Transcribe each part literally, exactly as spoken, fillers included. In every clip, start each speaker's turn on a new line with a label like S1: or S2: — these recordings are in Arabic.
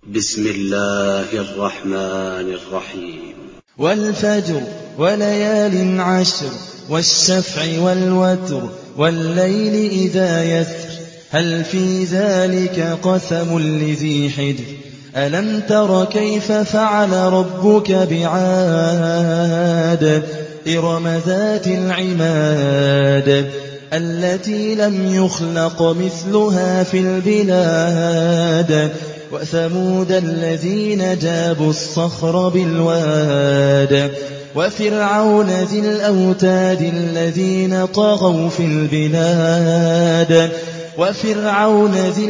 S1: بسم الله الرحمن الرحيم.
S2: والفجر وليال عشر والشفع والوتر والليل إذا يسر هل في ذلك قسم لذي حجر ألم تر كيف فعل ربك بعاد إرم ذات العماد التي لم يخلق مثلها في البلاد وثمود الذين جابوا الصخر بالواد وفرعون ذي الأوتاد الذين طغوا في البلاد وفرعون ذي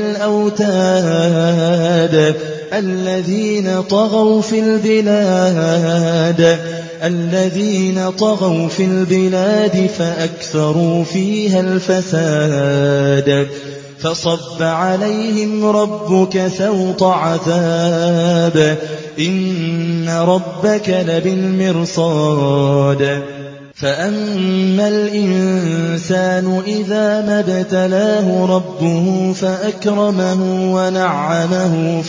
S2: الأوتاد الذين طغوا في البلاد الذين طغوا في البلاد فأكثروا فيها الفساد فصب عليهم ربك سوط عذاب إن ربك لبالمرصاد فأما الإنسان إذا ما ابتلاه ربه فأكرمه ونعمه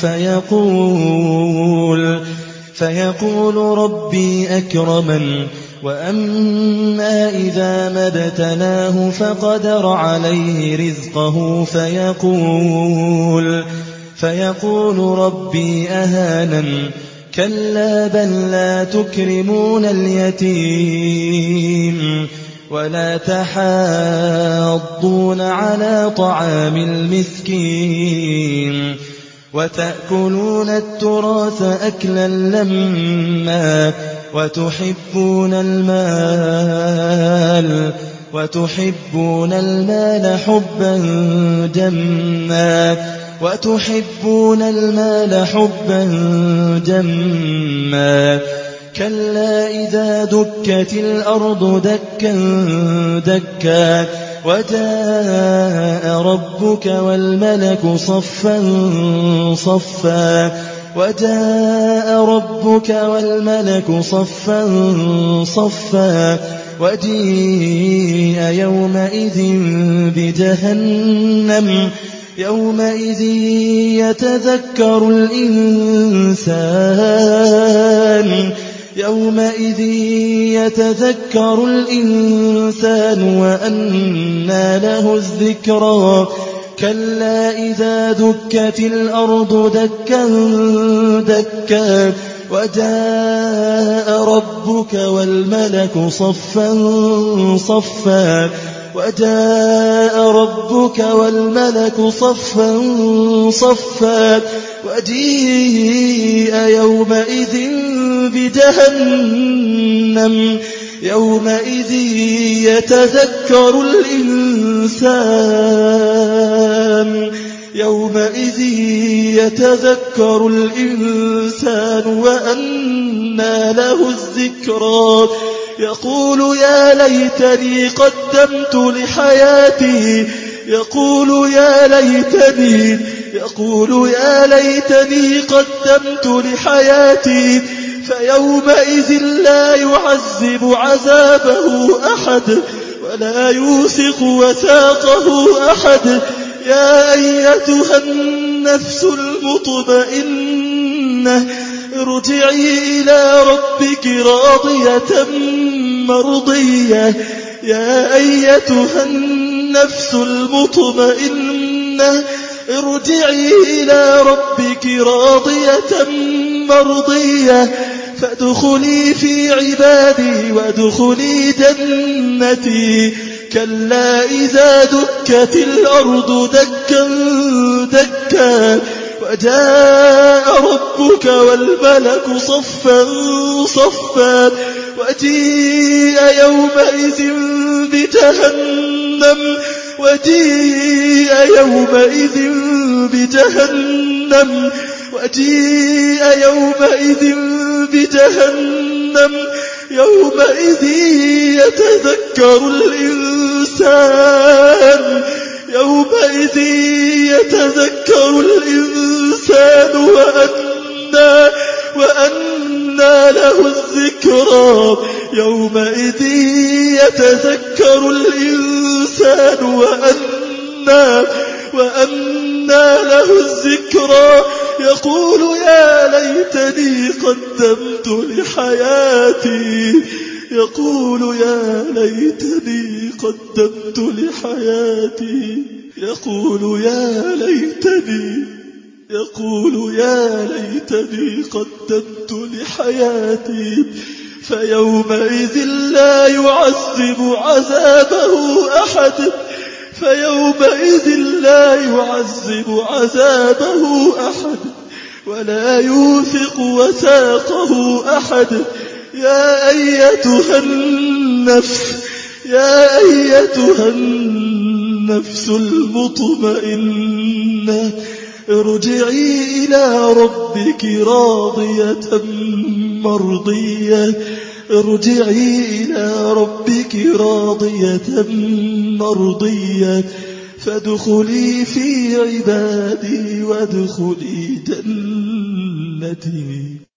S2: فيقول فيقول ربي أكرمن وأما إذا ما ابتلاه فقدر عليه رزقه فيقول فيقول ربي أهانن كلا بل لا تكرمون اليتيم ولا تحاضون على طعام المسكين وتأكلون التراث أكلا لما وتحبون المال وتحبون المال حبا جما وتحبون المال حبا جما كلا إذا دكت الأرض دكا دكا وجاء ربك والملك صفا صفا وجاء ربك والملك صفا صفا وجيء يومئذ بجهنم يومئذ يتذكر الإنسان يومئذ يتذكر الإنسان وأنى له الذكرى كلا إذا دكت الأرض دكا دكا وجاء ربك والملك صفا صفا وجاء ربك والملك صفا صفا وجيء يومئذ بجهنم يومئذ يتذكر الإنسان يومئذ يتذكر الإنسان وأنى له الذكرى يقول يا ليتني قدمت لحياتي يقول يا ليتني يقول يا ليتني قدمت لحياتي فيومئذ لا يعذب عذابه أحد ولا يوثق وثاقه أحد يا أيتها النفس المطمئنة ارجعي إلى ربك راضية مرضية يا أيتها النفس المطمئنة ارجعي إلى ربك راضية مرضية فادخلي في عبادي وادخلي جنتي كلا إذا دكت الأرض دكا دكا وجاء ربك والملك صفا صفا وجيء يومئذ بجهنم وجيء يومئذ بجهنم وجيء يومئذ بجهنم يومئذ يتذكر الإنسان يومئذ يتذكر الإنسان وأنى وأنى له الذكرى يومئذ يتذكر الإنسان وأنى وأنى له الذكرى يقول يا ليتني قدمت لحياتي يقول يا ليتني قدمت لحياتي يقول يا ليتني يقول يا ليتني قدمت لحياتي فيومئذ لا يعذب عذابه أحد فيومئذ لا يعذب عذابه أحد ولا يوثق وثاقه أحد يا أيتها النفس يا أيتها النفس المطمئنة ارجعي إلى ربك راضية مرضية ارجعي إلى ربك راضية مرضية فادخلي في عبادي وادخلي جنتي.